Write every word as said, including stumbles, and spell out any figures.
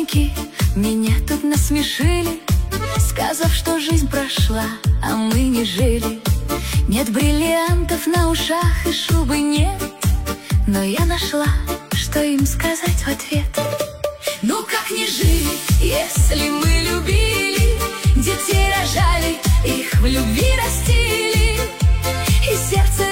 Школьники меня тут насмешили, сказав, что жизнь прошла, а мы не жили. Нет бриллиантов на ушах и шубы нет, но я нашла, что им сказать в ответ. Ну как не жили, если мы любили, детей рожали, их в любви растили, и сердце